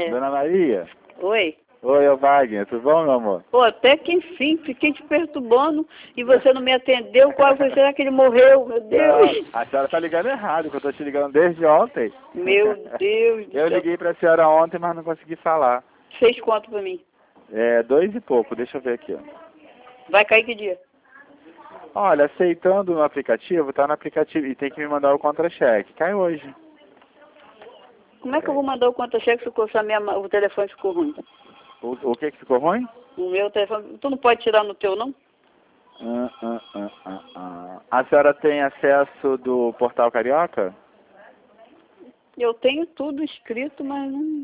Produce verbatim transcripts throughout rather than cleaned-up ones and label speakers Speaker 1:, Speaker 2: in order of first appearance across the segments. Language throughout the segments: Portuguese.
Speaker 1: É.
Speaker 2: Dona Maria?
Speaker 1: Oi.
Speaker 2: Oi, é o Wagner. Tudo bom, meu amor?
Speaker 1: Pô, até que enfim, fiquei te perturbando e você não me atendeu. Qual foi? Será que ele morreu? Meu Deus.
Speaker 2: Não, a senhora tá ligando errado, que eu tô te ligando desde ontem.
Speaker 1: Meu Deus do
Speaker 2: Eu
Speaker 1: céu.
Speaker 2: liguei pra senhora ontem, mas não consegui falar.
Speaker 1: Fez quanto pra mim?
Speaker 2: É, dois e pouco, deixa eu ver aqui, ó.
Speaker 1: Vai cair que dia?
Speaker 2: Olha, aceitando no aplicativo, tá no aplicativo e tem que me mandar o contra-cheque. Cai hoje.
Speaker 1: Como é que eu vou mandar o conta-cheque se a minha, o telefone ficou ruim?
Speaker 2: O, o que que ficou ruim?
Speaker 1: O meu telefone... Tu não pode tirar no teu, não?
Speaker 2: Ah, ah, ah, ah, ah. A senhora tem acesso do Portal Carioca?
Speaker 1: Eu tenho tudo escrito, mas não...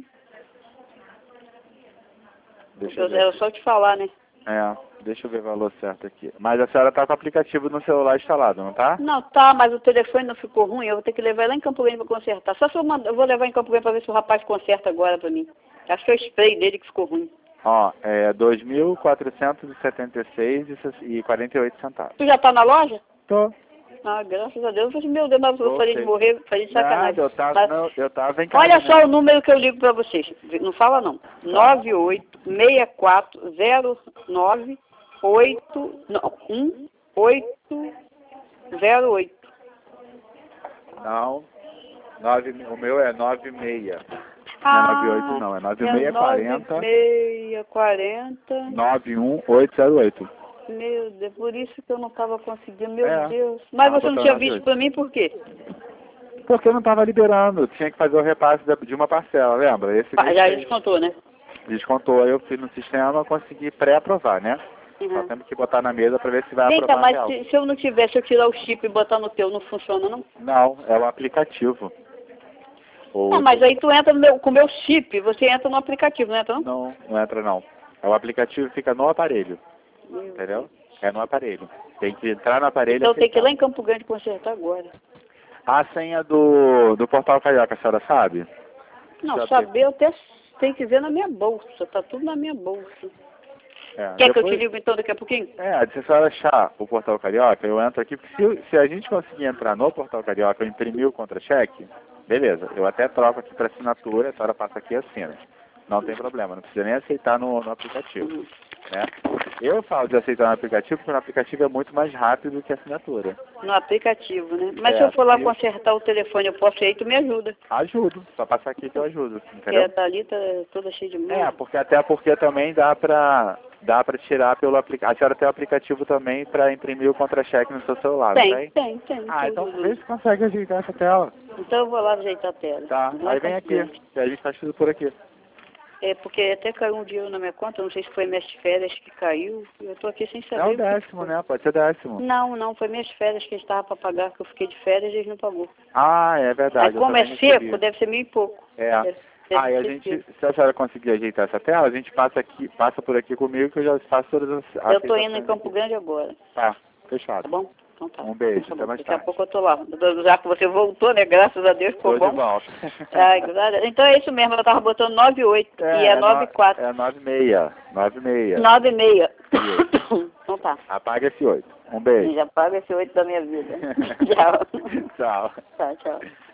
Speaker 2: Deixa eu ver.
Speaker 1: Era
Speaker 2: aqui.
Speaker 1: só te falar, né?
Speaker 2: É, deixa eu ver o valor certo aqui. Mas a senhora tá com o aplicativo no celular instalado, não tá?
Speaker 1: Não, tá, mas o telefone não ficou ruim, eu vou ter que levar lá em Campo Grande para consertar. Só se eu, mando, eu vou levar em Campo Grande para ver se o rapaz conserta agora para mim. Acho que é o spray dele que ficou ruim.
Speaker 2: Ó, é dois mil quatrocentos e setenta e seis e quarenta e oito centavos.
Speaker 1: Tu já tá na loja?
Speaker 2: Tô.
Speaker 1: Ah, graças a Deus. Eu falei, meu Deus, mas eu falei de morrer, falei de sacanagem.
Speaker 2: Nada, eu tava,
Speaker 1: Mas,
Speaker 2: não, eu tava em casa.
Speaker 1: olha só
Speaker 2: né?
Speaker 1: o número que eu ligo para vocês. Não fala não. nove oito seis quatro zero nove oito um oito zero oito.
Speaker 2: Não, nove, o meu é nove seis.
Speaker 1: Ah,
Speaker 2: não é nove oito não, é nove
Speaker 1: é
Speaker 2: seis quatro zero
Speaker 1: nove seis quarenta.
Speaker 2: nove um oito zero oito.
Speaker 1: Meu Deus, por isso que eu não estava conseguindo, meu
Speaker 2: É.
Speaker 1: Deus. Mas
Speaker 2: Tava
Speaker 1: você não
Speaker 2: botando
Speaker 1: tinha
Speaker 2: na
Speaker 1: visto
Speaker 2: vez.
Speaker 1: para mim por quê?
Speaker 2: Porque eu não tava liberando, tinha que fazer o repasse da- de uma parcela, lembra? Esse
Speaker 1: Ah,
Speaker 2: mês
Speaker 1: já
Speaker 2: fez.
Speaker 1: descontou, né?
Speaker 2: Descontou, aí eu fui no sistema, consegui pré-aprovar, né? Só
Speaker 1: Uhum.
Speaker 2: temos que botar na mesa para ver se vai
Speaker 1: Vem cá,
Speaker 2: aprovar
Speaker 1: mas
Speaker 2: real.
Speaker 1: se, se eu não tivesse, eu tirar o chip e botar no teu, não funciona, não?
Speaker 2: Não, é o aplicativo. O...
Speaker 1: Ah, mas aí tu entra no meu, com o meu chip, você entra no aplicativo, não entra, não?
Speaker 2: Não, não entra não. É o aplicativo fica no aparelho,
Speaker 1: Meu
Speaker 2: entendeu?
Speaker 1: Deus.
Speaker 2: É no aparelho. Tem que entrar no aparelho
Speaker 1: Então
Speaker 2: e
Speaker 1: tem que ir lá
Speaker 2: aceitar.
Speaker 1: em Campo Grande consertar agora.
Speaker 2: A senha do, do Portal Carioca, a senhora sabe?
Speaker 1: Não,
Speaker 2: Já
Speaker 1: saber eu até tenho que ver na minha bolsa, tá tudo na minha bolsa.
Speaker 2: É,
Speaker 1: Quer que eu te
Speaker 2: depois-
Speaker 1: ligo então daqui a pouquinho?
Speaker 2: É, se a senhora achar o Portal Carioca, eu entro aqui, porque se, se a gente conseguir entrar no Portal Carioca e imprimir o contra-cheque, beleza, eu até troco aqui para assinatura, a senhora passa aqui e assina. Não tem problema, não precisa nem aceitar no, no aplicativo,
Speaker 1: Uhum.
Speaker 2: né? Eu falo de aceitar no aplicativo porque no aplicativo é muito mais rápido que a assinatura.
Speaker 1: No aplicativo, né? Mas
Speaker 2: É,
Speaker 1: se eu for lá
Speaker 2: se-
Speaker 1: consertar o telefone, eu posso ir aí, tu me ajuda.
Speaker 2: Ajudo, só passar aqui que eu ajudo,
Speaker 1: Porque
Speaker 2: entendeu?
Speaker 1: a Thalita é toda cheia de
Speaker 2: É,
Speaker 1: mão.
Speaker 2: porque até porque também dá pra, dá pra tirar pelo aplicativo. A senhora tem o aplicativo também pra imprimir o contra-cheque no seu celular, não
Speaker 1: Tem,
Speaker 2: tem?
Speaker 1: tem, tem.
Speaker 2: Ah, então
Speaker 1: tudo.
Speaker 2: vê se consegue ajeitar essa tela.
Speaker 1: Então eu vou lá ajeitar a tela.
Speaker 2: Tá,
Speaker 1: Lá
Speaker 2: aí
Speaker 1: em
Speaker 2: vem
Speaker 1: Campo
Speaker 2: aqui,
Speaker 1: Grande.
Speaker 2: que a gente faz tudo por aqui.
Speaker 1: É, porque até caiu um dinheiro na minha conta, não sei se foi minhas férias que caiu. Eu tô aqui sem saber.
Speaker 2: É o
Speaker 1: que
Speaker 2: décimo,
Speaker 1: foi.
Speaker 2: né? Pode ser décimo.
Speaker 1: Não, não, foi minhas férias que estavam para pagar, que eu fiquei de férias e eles não pagou.
Speaker 2: Ah, é
Speaker 1: Mas
Speaker 2: verdade. eu
Speaker 1: como é
Speaker 2: também
Speaker 1: seco,
Speaker 2: recebi.
Speaker 1: deve ser mil e pouco.
Speaker 2: É.
Speaker 1: Deve, deve
Speaker 2: Ah, e a
Speaker 1: ser
Speaker 2: gente,
Speaker 1: seco.
Speaker 2: se a senhora conseguir ajeitar essa tela, a gente passa aqui, passa por aqui comigo que eu já faço todas as
Speaker 1: Eu tô indo em
Speaker 2: aceitações
Speaker 1: Campo
Speaker 2: aqui.
Speaker 1: Grande agora,
Speaker 2: Tá,
Speaker 1: tá
Speaker 2: fechado.
Speaker 1: bom? Então tá.
Speaker 2: Um beijo,
Speaker 1: Então tá
Speaker 2: até
Speaker 1: bom.
Speaker 2: mais
Speaker 1: Daqui a
Speaker 2: tarde.
Speaker 1: pouco eu tô lá. Já que você voltou, né? Graças a Deus, ficou
Speaker 2: Tô
Speaker 1: bom.
Speaker 2: de volta.
Speaker 1: Ai, glória- então é isso mesmo, eu tava botando nove oito e é nove quatro.
Speaker 2: É nove seis. nove seis.
Speaker 1: nove meia.
Speaker 2: Isso.
Speaker 1: Então tá.
Speaker 2: Apaga esse oito. Um beijo.
Speaker 1: Já paga esse oito da minha vida. Tchau.
Speaker 2: Tchau.
Speaker 1: Tchau, tchau.